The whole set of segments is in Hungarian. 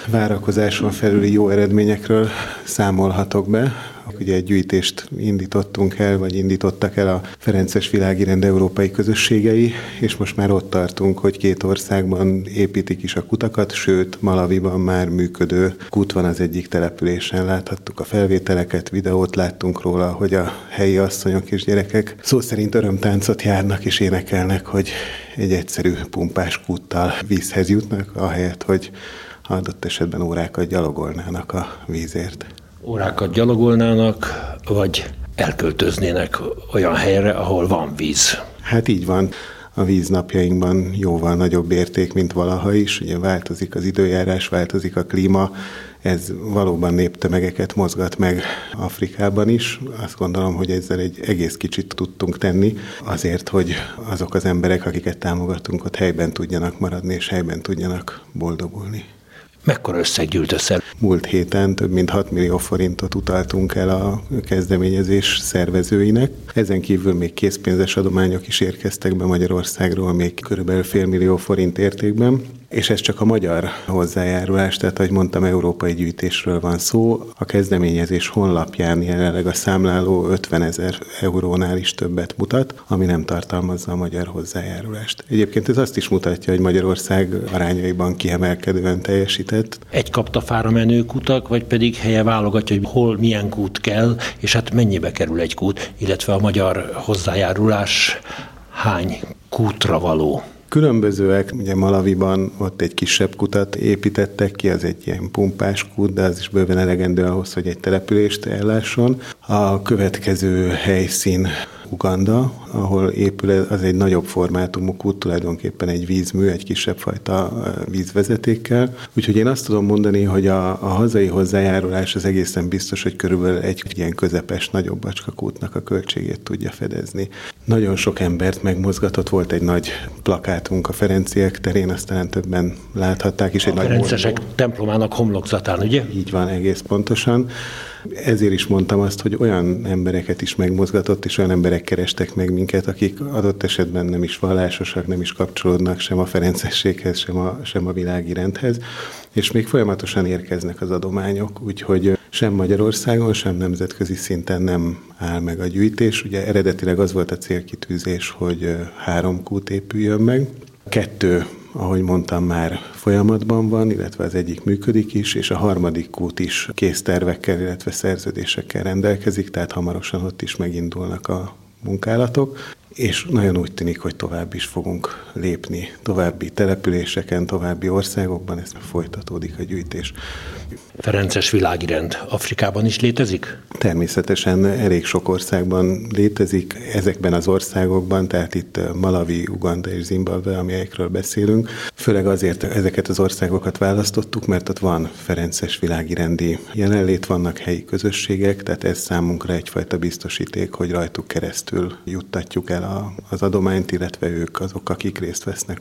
várakozáson felüli jó eredményekről számolhatok be. Ugye egy gyűjtést indítottak el a Ferences Világirend európai közösségei, és most már ott tartunk, hogy 2 országban építik is a kutakat, sőt, Malawiban már működő kút van az egyik településen. Láthattuk a felvételeket, videót láttunk róla, hogy a helyi asszonyok és gyerekek szó szerint örömtáncot járnak és énekelnek, hogy egy egyszerű pumpás kúttal vízhez jutnak, ahelyett, hogy adott esetben órákat gyalogolnának a vízért. Órákat gyalogolnának, vagy elköltöznének olyan helyre, ahol van víz. Hát így van. A víz napjainkban jóval nagyobb érték, mint valaha is. Ugye változik az időjárás, változik a klíma. Ez valóban néptömegeket mozgat meg Afrikában is. Azt gondolom, hogy ezzel egy egész kicsit tudtunk tenni azért, hogy azok az emberek, akiket támogatunk, ott helyben tudjanak maradni, és helyben tudjanak boldogulni. Mekkora összeg gyűlt össze? Múlt héten több mint 6 millió forintot utaltunk el a kezdeményezés szervezőinek. Ezen kívül még készpénzes adományok is érkeztek be Magyarországról, még körülbelül $500 000 forint értékben. És ez csak a magyar hozzájárulás, tehát ahogy mondtam, európai gyűjtésről van szó. A kezdeményezés honlapján jelenleg a számláló 50 000 eurónál is többet mutat, ami nem tartalmazza a magyar hozzájárulást. Egyébként ez azt is mutatja, hogy Magyarország arányaiban kiemelkedően teljesített. Egy kaptafára menő kutak, vagy pedig helye válogatja, hogy hol milyen kút kell, és hát mennyibe kerül egy kút, illetve a magyar hozzájárulás hány kútra való? Különbözőek, ugye Malawiban ott egy kisebb kutat építettek ki, az egy ilyen pumpás kút, de az is bőven elegendő ahhoz, hogy egy települést ellásson. A következő helyszín Uganda, ahol épül, az egy nagyobb formátumú kút, tulajdonképpen egy vízmű, egy kisebb fajta vízvezetékkel. Úgyhogy én azt tudom mondani, hogy a hazai hozzájárulás az egészen biztos, hogy körülbelül egy ilyen közepes, nagyobb bacskakútnak a költségét tudja fedezni. Nagyon sok embert megmozgatott, volt egy nagy plakátunk a Ferenciek terén, aztán többen láthatták is. A Ferencesek templomának homlokzatán, ugye? Így van, egész pontosan. Ezért is mondtam azt, hogy olyan embereket is megmozgatott, és olyan emberek kerestek meg minket, akik adott esetben nem is vallásosak, nem is kapcsolódnak sem a ferencességhez, sem a világirendhez, és még folyamatosan érkeznek az adományok, úgyhogy sem Magyarországon, sem nemzetközi szinten nem áll meg a gyűjtés. Ugye eredetileg az volt a célkitűzés, hogy 3 kút épüljön meg. 2, ahogy mondtam, már folyamatban van, illetve az egyik működik is, és a 3. kút is kész tervekkel, illetve szerződésekkel rendelkezik, tehát hamarosan ott is megindulnak a munkálatok, és nagyon úgy tűnik, hogy tovább is fogunk lépni további településeken, további országokban, ez folytatódik a gyűjtés. Ferences világirend Afrikában is létezik? Természetesen elég sok országban létezik, ezekben az országokban, tehát itt Malawi, Uganda és Zimbabwe, amelyekről beszélünk. Főleg azért ezeket az országokat választottuk, mert ott van ferences világirendi jelenlét, vannak helyi közösségek, tehát ez számunkra egyfajta biztosíték, hogy rajtuk keresztül juttatjuk el az adományt, illetve ők azok, akik részt vesznek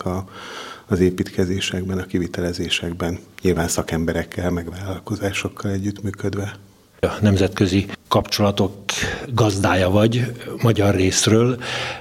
az építkezésekben, a kivitelezésekben, nyilván szakemberekkel, meg vállalkozásokkal együttműködve. A nemzetközi kapcsolatok gazdája vagy magyar részről.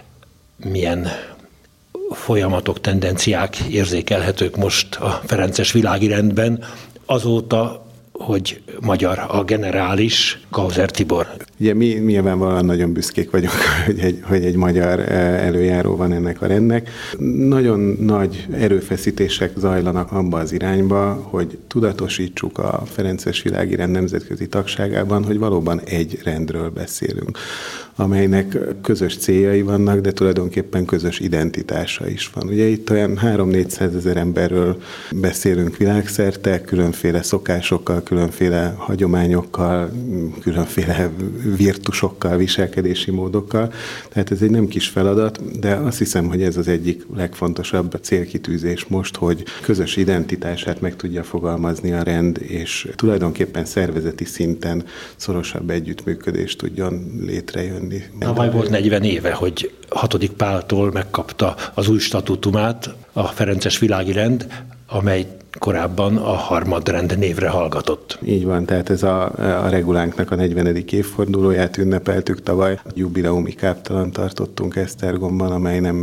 Milyen folyamatok, tendenciák érzékelhetők most a ferences világirendben azóta, hogy magyar a generális, Kauser Tibor? Ugye mi nyilvánvalóan nagyon büszkék vagyunk, hogy egy magyar előjáró van ennek a rendnek. Nagyon nagy erőfeszítések zajlanak abba az irányba, hogy tudatosítsuk a Ferences világirend nemzetközi tagságában, hogy valóban egy rendről beszélünk, amelynek közös céljai vannak, de tulajdonképpen közös identitása is van. Ugye itt olyan 300-400 ezer emberről beszélünk világszerte, különféle szokásokkal, különféle hagyományokkal, különféle virtusokkal, viselkedési módokkal. Tehát ez egy nem kis feladat, de azt hiszem, hogy ez az egyik legfontosabb célkitűzés most, hogy közös identitását meg tudja fogalmazni a rend, és tulajdonképpen szervezeti szinten szorosabb együttműködést tudjon létrejönni. Tavaly volt 40 éve, hogy 6. Páltól megkapta az új statútumát a Ferences világirend, amely korábban a harmadrend névre hallgatott. Így van, tehát ez a regulánknak a 40. évfordulóját ünnepeltük tavaly. Jubileumi káptalan tartottunk Esztergomban, amely nem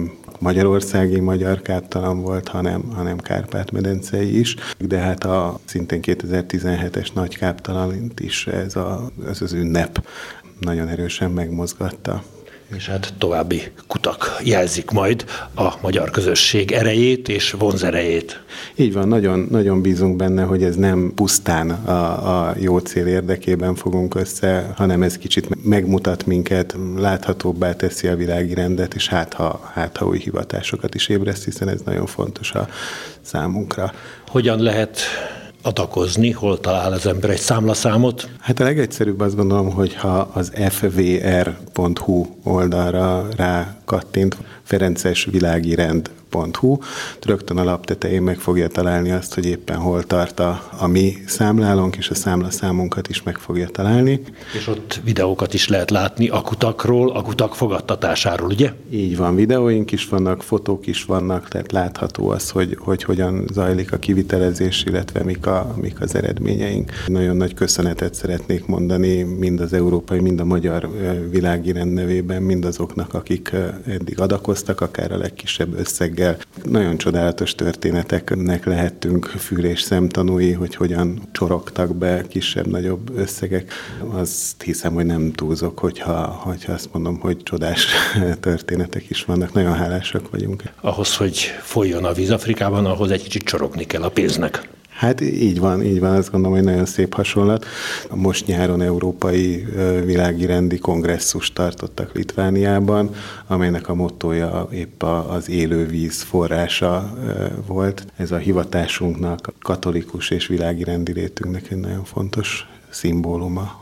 magyarországi magyar káptalan volt, hanem Kárpát-medencei is, de hát a szintén 2017-es nagy káptalant is ez az ünnep nagyon erősen megmozgatta. És hát további kutak jelzik majd a magyar közösség erejét és vonzerejét. Így van, nagyon, nagyon bízunk benne, hogy ez nem pusztán a jó cél érdekében fogunk össze, hanem ez kicsit megmutat minket, láthatóbbá teszi a világi rendet, és hát ha új hivatásokat is ébreszt, hiszen ez nagyon fontos a számunkra. Hogyan lehet adakozni, hol talál az ember egy számlaszámot? Hát a legegyszerűbb azt gondolom, hogy ha az fvr.hu oldalra rákattint, ferencesvilágirend.hu, rögtön a lap tetején meg fogja találni azt, hogy éppen hol tart a mi számlálónk, és a számlaszámunkat is meg fogja találni. És ott videókat is lehet látni a kutakról, a kutak fogadtatásáról, ugye? Így van, videóink is vannak, fotók is vannak, tehát látható az, hogy hogyan zajlik a kivitelezés, illetve mik az eredményeink. Nagyon nagy köszönetet szeretnék mondani mind az európai, mind a magyar világi rend nevében, mindazoknak, akik eddig adakoztak, akár a legkisebb összeggel. Nagyon csodálatos történeteknek lehettünk fül és szemtanúi, hogy hogyan csorogtak be kisebb-nagyobb összegek. Azt hiszem, hogy nem túlzok, hogyha azt mondom, hogy csodás történetek is vannak. Nagyon hálásak vagyunk. Ahhoz, hogy folyjon a víz Afrikában, ahhoz egy kicsit csorogni kell a pénznek. Hát így van, azt gondolom, hogy nagyon szép hasonlat. Most nyáron európai világi rendi kongresszus tartottak Litvániában, amelynek a mottója épp az élő víz forrása volt. Ez a hivatásunknak, a katolikus és világi rendi létünknek egy nagyon fontos szimbóluma.